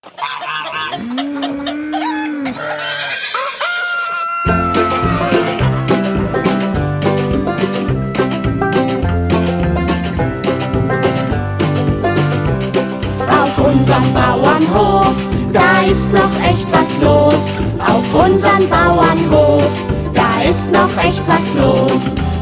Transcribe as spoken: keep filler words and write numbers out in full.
Auf unserem Bauernhof, da ist noch echt was los. Auf unserem Bauernhof, da ist noch echt was los.